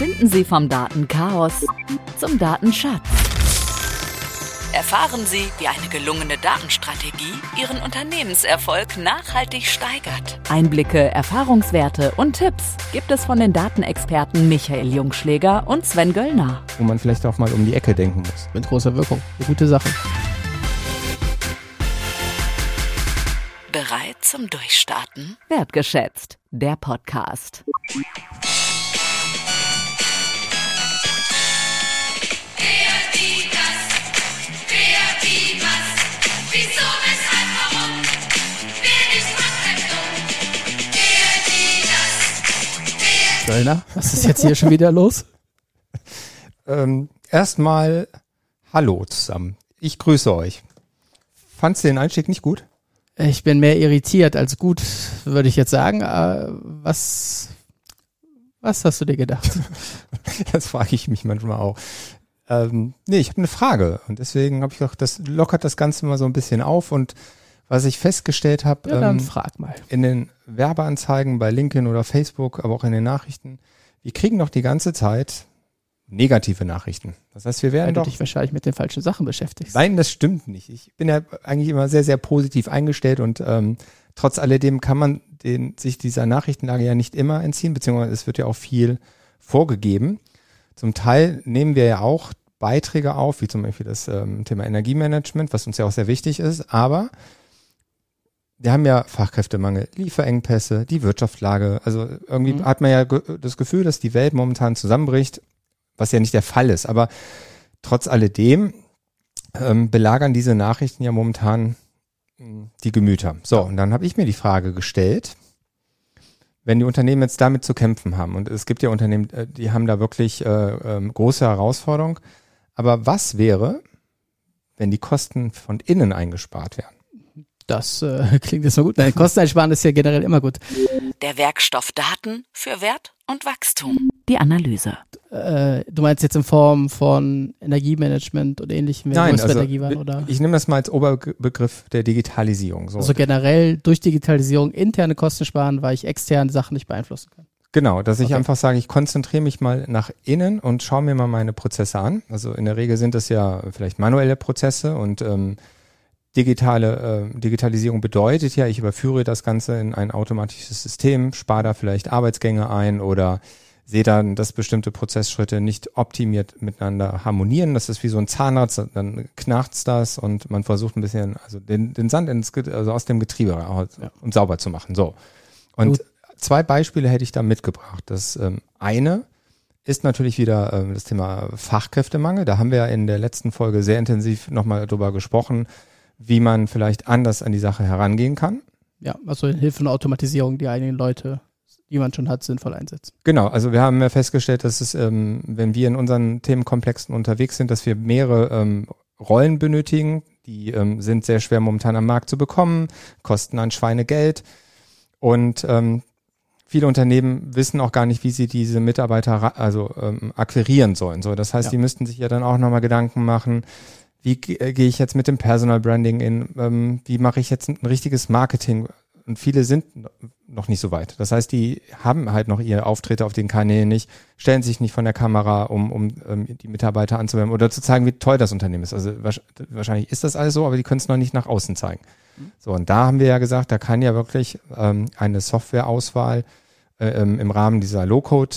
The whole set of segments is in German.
Finden Sie vom Datenchaos zum Datenschatz. Erfahren Sie, wie eine gelungene Datenstrategie Ihren Unternehmenserfolg nachhaltig steigert. Einblicke, Erfahrungswerte und Tipps gibt es von den Datenexperten Michael Jungschläger und Sven Göllner. Wo man vielleicht auch mal um die Ecke denken muss. Mit großer Wirkung. Eine gute Sache. Bereit zum Durchstarten? Wertgeschätzt, der Podcast. Göllner, was ist jetzt hier schon wieder los? Erstmal Hallo zusammen. Ich grüße euch. Fandst du den Einstieg nicht gut? Ich bin mehr irritiert als gut, würde ich jetzt sagen. Was hast du dir gedacht? Das frage ich mich manchmal auch. Ich habe eine Frage und deswegen habe ich gedacht, das lockert das Ganze mal so ein bisschen auf und was ich festgestellt habe, ja, dann frag mal. In den Werbeanzeigen bei LinkedIn oder Facebook, aber auch in den Nachrichten, wir kriegen doch die ganze Zeit negative Nachrichten. Das heißt, wir werden weil doch... du dich wahrscheinlich mit den falschen Sachen beschäftigst. Nein, das stimmt nicht. Ich bin ja eigentlich immer sehr, sehr positiv eingestellt und trotz alledem kann man sich dieser Nachrichtenlage ja nicht immer entziehen, beziehungsweise es wird ja auch viel vorgegeben. Zum Teil nehmen wir ja auch Beiträge auf, wie zum Beispiel das Thema Energiemanagement, was uns ja auch sehr wichtig ist, aber wir haben ja Fachkräftemangel, Lieferengpässe, die Wirtschaftslage. Also irgendwie hat man ja das Gefühl, dass die Welt momentan zusammenbricht, was ja nicht der Fall ist. Aber trotz alledem belagern diese Nachrichten ja momentan die Gemüter. So, und dann habe ich mir die Frage gestellt, wenn die Unternehmen jetzt damit zu kämpfen haben, und es gibt ja Unternehmen, die haben da wirklich große Herausforderungen, aber was wäre, wenn die Kosten von innen eingespart werden? Das klingt jetzt mal gut. Nein, Kosten einsparen ist ja generell immer gut. Der Werkstoff Daten für Wert und Wachstum. Die Analyse. Du meinst jetzt in Form von Energiemanagement oder ähnlichem, wenn Nein, wir Energie waren, oder? Ich nehme das mal als Oberbegriff der Digitalisierung. So. Also generell durch Digitalisierung interne Kosten sparen, weil ich externe Sachen nicht beeinflussen kann. Genau, dass ich einfach sage, ich konzentriere mich mal nach innen und schaue mir mal meine Prozesse an. Also in der Regel sind das ja vielleicht manuelle Prozesse und Digitalisierung bedeutet ja, ich überführe das Ganze in ein automatisches System, spare da vielleicht Arbeitsgänge ein oder sehe dann, dass bestimmte Prozessschritte nicht optimiert miteinander harmonieren. Das ist wie so ein Zahnarzt, dann knarzt das und man versucht ein bisschen, also den Sand aus dem Getriebe raus und sauber zu machen. So. Und zwei Beispiele hätte ich da mitgebracht. Das eine ist natürlich wieder das Thema Fachkräftemangel. Da haben wir ja in der letzten Folge sehr intensiv nochmal drüber gesprochen, wie man vielleicht anders an die Sache herangehen kann. Ja, also in Hilfe und Automatisierung die eigenen Leute, die man schon hat, sinnvoll einsetzen. Genau, also wir haben ja festgestellt, dass es, wenn wir in unseren Themenkomplexen unterwegs sind, dass wir mehrere Rollen benötigen. Die sind sehr schwer momentan am Markt zu bekommen, kosten an Schweinegeld und viele Unternehmen wissen auch gar nicht, wie sie diese Mitarbeiter akquirieren sollen. So, das heißt, die müssten sich ja dann auch nochmal Gedanken machen, wie gehe ich jetzt mit dem Personal Branding in, wie mache ich jetzt ein richtiges Marketing? Und viele sind noch nicht so weit. Das heißt, die haben halt noch ihre Auftritte auf den Kanälen nicht, stellen sich nicht von der Kamera, um die Mitarbeiter anzuwerben oder zu zeigen, wie toll das Unternehmen ist. Also wahrscheinlich ist das alles so, aber die können es noch nicht nach außen zeigen. So, und da haben wir ja gesagt, da kann ja wirklich eine Softwareauswahl im Rahmen dieser Low-Code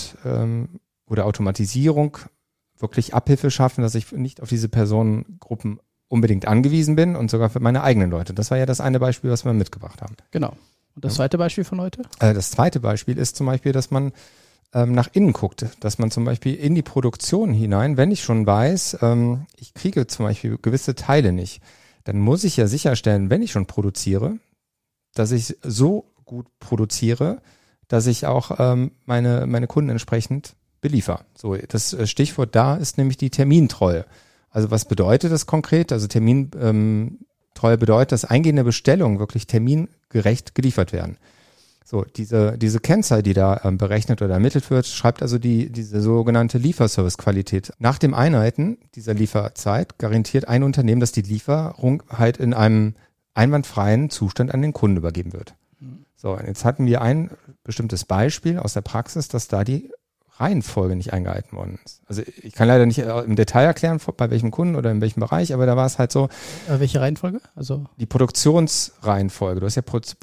oder Automatisierung wirklich Abhilfe schaffen, dass ich nicht auf diese Personengruppen unbedingt angewiesen bin und sogar für meine eigenen Leute. Das war ja das eine Beispiel, was wir mitgebracht haben. Genau. Und das zweite Beispiel von heute? Das zweite Beispiel ist zum Beispiel, dass man nach innen guckt, dass man zum Beispiel in die Produktion hinein, wenn ich schon weiß, ich kriege zum Beispiel gewisse Teile nicht, dann muss ich ja sicherstellen, wenn ich schon produziere, dass ich so gut produziere, dass ich auch meine Kunden entsprechend beliefer. So, das Stichwort da ist nämlich die Termintreue. Also was bedeutet das konkret? Also Termintreue bedeutet, dass eingehende Bestellungen wirklich termingerecht geliefert werden. So, diese Kennzahl, die da berechnet oder ermittelt wird, schreibt also diese sogenannte Lieferservice-Qualität. Nach dem Einhalten dieser Lieferzeit garantiert ein Unternehmen, dass die Lieferung halt in einem einwandfreien Zustand an den Kunden übergeben wird. So, und jetzt hatten wir ein bestimmtes Beispiel aus der Praxis, dass da die Reihenfolge nicht eingehalten worden ist. Also ich kann leider nicht im Detail erklären, bei welchem Kunden oder in welchem Bereich, aber da war es halt so. Welche Reihenfolge? Also die Produktionsreihenfolge. Du hast ja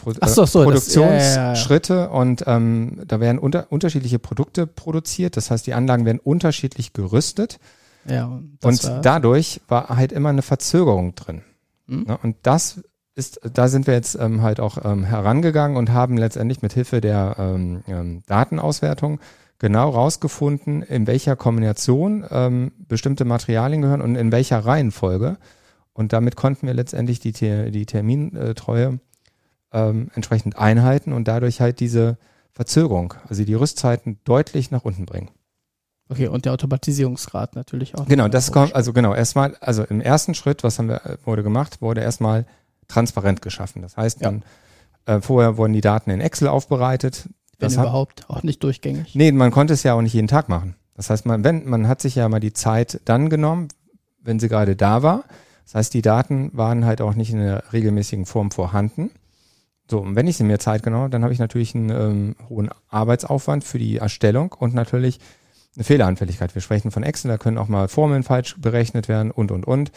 Produktionsschritte und da werden unterschiedliche Produkte produziert. Das heißt, die Anlagen werden unterschiedlich gerüstet. Ja, und dadurch war halt immer eine Verzögerung drin. Ne? Und da sind wir jetzt halt auch herangegangen und haben letztendlich mit Hilfe der Datenauswertung genau rausgefunden, in welcher Kombination bestimmte Materialien gehören und in welcher Reihenfolge. Und damit konnten wir letztendlich die Termintreue entsprechend einhalten und dadurch halt diese Verzögerung, also die Rüstzeiten deutlich nach unten bringen. Okay, und der Automatisierungsgrad natürlich auch. Genau, das kommt, also im ersten Schritt, wurde gemacht, wurde erstmal transparent geschaffen. Das heißt, vorher wurden die Daten in Excel aufbereitet. Wenn überhaupt, auch nicht durchgängig. Nee, man konnte es ja auch nicht jeden Tag machen. Das heißt, man hat sich ja mal die Zeit dann genommen, wenn sie gerade da war. Das heißt, die Daten waren halt auch nicht in einer regelmäßigen Form vorhanden. So, und wenn ich sie mir Zeit genommen habe, dann habe ich natürlich einen hohen Arbeitsaufwand für die Erstellung und natürlich eine Fehleranfälligkeit. Wir sprechen von Excel, da können auch mal Formeln falsch berechnet werden und. Und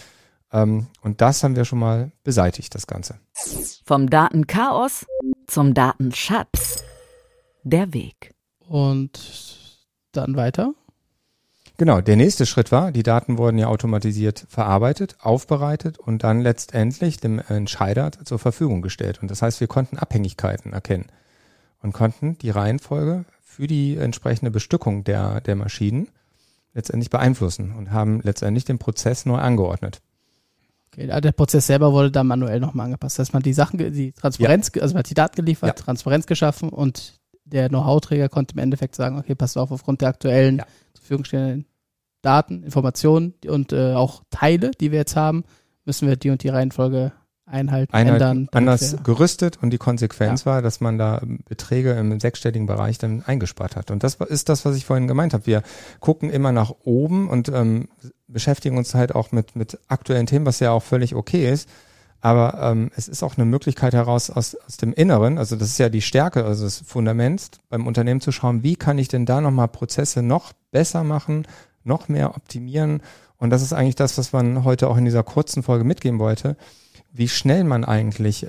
das haben wir schon mal beseitigt, das Ganze. Vom Datenchaos zum Datenschatz. Der Weg. Und dann weiter? Genau, der nächste Schritt war, die Daten wurden ja automatisiert verarbeitet, aufbereitet und dann letztendlich dem Entscheider zur Verfügung gestellt. Und das heißt, wir konnten Abhängigkeiten erkennen und konnten die Reihenfolge für die entsprechende Bestückung der Maschinen letztendlich beeinflussen und haben letztendlich den Prozess neu angeordnet. Okay, der Prozess selber wurde dann manuell nochmal angepasst. Das heißt, man die Transparenz, also man hat die Daten geliefert, Transparenz geschaffen und der Know-how-Träger konnte im Endeffekt sagen, okay, passt auf, aufgrund der aktuellen zur Verfügung stehenden Daten, Informationen und auch Teile, die wir jetzt haben, müssen wir die und die Reihenfolge einhalten, ändern. Anders gerüstet und die Konsequenz war, dass man da Beträge im sechsstelligen Bereich dann eingespart hat. Und das ist das, was ich vorhin gemeint habe. Wir gucken immer nach oben und beschäftigen uns halt auch mit aktuellen Themen, was ja auch völlig okay ist. Aber es ist auch eine Möglichkeit heraus aus dem Inneren, also das ist ja die Stärke, also das Fundament beim Unternehmen zu schauen, wie kann ich denn da nochmal Prozesse noch besser machen, noch mehr optimieren. Und das ist eigentlich das, was man heute auch in dieser kurzen Folge mitgeben wollte, wie schnell man eigentlich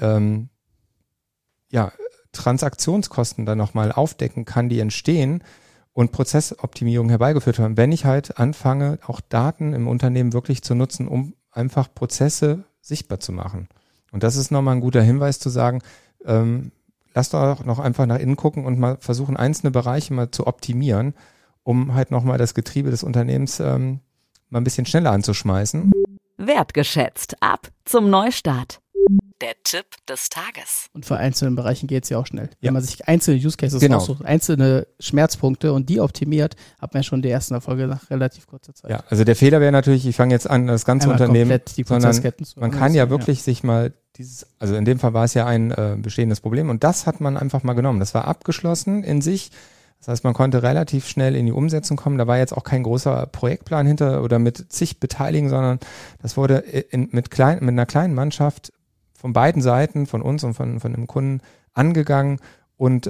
Transaktionskosten dann nochmal aufdecken kann, die entstehen und Prozessoptimierung herbeigeführt haben, wenn ich halt anfange, auch Daten im Unternehmen wirklich zu nutzen, um einfach Prozesse sichtbar zu machen. Und das ist nochmal ein guter Hinweis zu sagen, lasst doch noch einfach nach innen gucken und mal versuchen, einzelne Bereiche mal zu optimieren, um halt nochmal das Getriebe des Unternehmens mal ein bisschen schneller anzuschmeißen. Wertgeschätzt. Ab zum Neustart. Der Tipp des Tages. Und für einzelnen Bereichen geht es ja auch schnell. Wenn man sich einzelne Use Cases aussucht, einzelne Schmerzpunkte und die optimiert, hat man schon die ersten Erfolge nach relativ kurzer Zeit. Ja, also der Fehler wäre natürlich, ich fange jetzt an, das ganze Unternehmen, sondern man kann ja wirklich sich mal also in dem Fall war es ja ein bestehendes Problem und das hat man einfach mal genommen. Das war abgeschlossen in sich. Das heißt, man konnte relativ schnell in die Umsetzung kommen. Da war jetzt auch kein großer Projektplan hinter oder mit zig Beteiligen, sondern das wurde mit einer kleinen Mannschaft von beiden Seiten, von uns und von dem Kunden angegangen und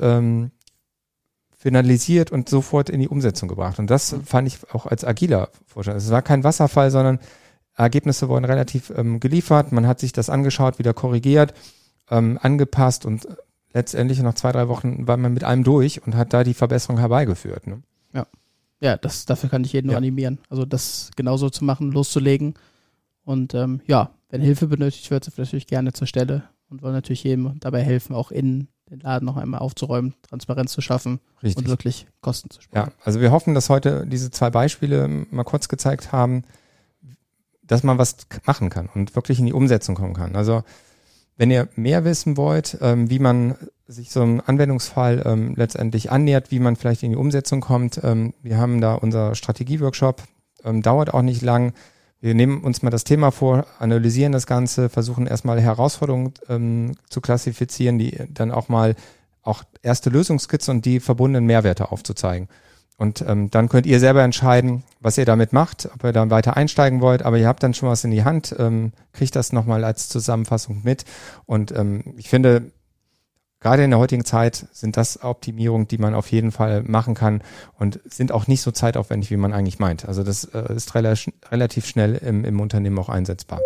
finalisiert und sofort in die Umsetzung gebracht. Und das fand ich auch als agiler Vorschlag. Es war kein Wasserfall, sondern Ergebnisse wurden relativ geliefert. Man hat sich das angeschaut, wieder korrigiert, angepasst und letztendlich nach 2-3 Wochen war man mit allem durch und hat da die Verbesserung herbeigeführt. Ne? Ja, dafür kann ich jeden nur animieren. Also das genauso zu machen, loszulegen. Und wenn Hilfe benötigt wird, sind wir natürlich gerne zur Stelle und wollen natürlich jedem dabei helfen, auch in den Laden noch einmal aufzuräumen, Transparenz zu schaffen und wirklich Kosten zu sparen. Ja, also wir hoffen, dass heute diese 2 Beispiele mal kurz gezeigt haben, dass man was machen kann und wirklich in die Umsetzung kommen kann. Also wenn ihr mehr wissen wollt, wie man sich so einem Anwendungsfall letztendlich annähert, wie man vielleicht in die Umsetzung kommt, wir haben da unser Strategieworkshop, dauert auch nicht lang. Wir nehmen uns mal das Thema vor, analysieren das Ganze, versuchen erstmal Herausforderungen zu klassifizieren, die dann auch erste Lösungskizzen und die verbundenen Mehrwerte aufzuzeigen. Und dann könnt ihr selber entscheiden, was ihr damit macht, ob ihr dann weiter einsteigen wollt, aber ihr habt dann schon was in die Hand, kriegt das nochmal als Zusammenfassung mit. Und ich finde, gerade in der heutigen Zeit sind das Optimierungen, die man auf jeden Fall machen kann und sind auch nicht so zeitaufwendig, wie man eigentlich meint. Also das ist relativ schnell im Unternehmen auch einsetzbar.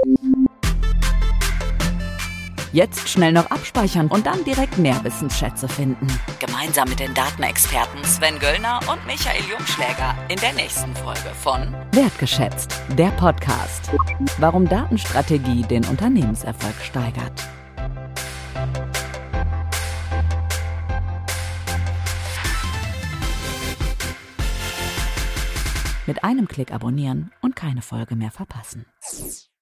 Jetzt schnell noch abspeichern und dann direkt mehr Wissensschätze finden. Gemeinsam mit den Datenexperten Sven Göllner und Michael Jungschläger in der nächsten Folge von Wertgeschätzt, der Podcast. Warum Datenstrategie den Unternehmenserfolg steigert. Mit einem Klick abonnieren und keine Folge mehr verpassen.